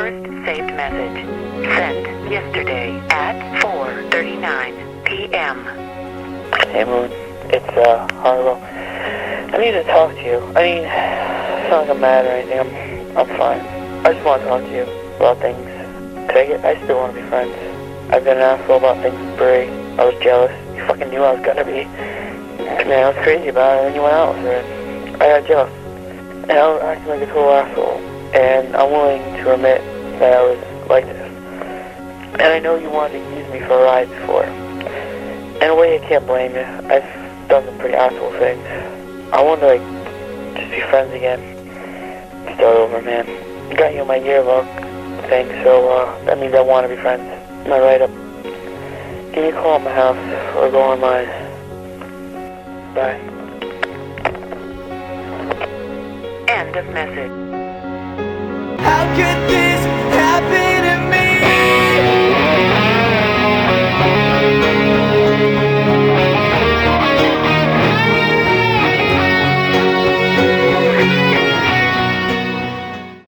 First saved message. Sent yesterday at 4:39 p.m. Hey Moon, it's Harlow. I need to talk to you. I mean, it's not like I'm mad or anything. I'm fine. I just want to talk to you about things. I still want to be friends. I've been an asshole about things with Brie. I was jealous. You fucking knew I was gonna be. Man, I was crazy about it, and then you went out with her. I got jealous. And I was acting like a total asshole. And I'm willing to admit that I was like this. And I know you wanted to use me for a ride before. In a way, I can't blame you. I've done some pretty asshole things. I want to, just be friends again. Start over, man. I got you in my yearbook thing, so that means I want to be friends. Am I right up? Give me a call at my house or go online. Bye. End of message. How could this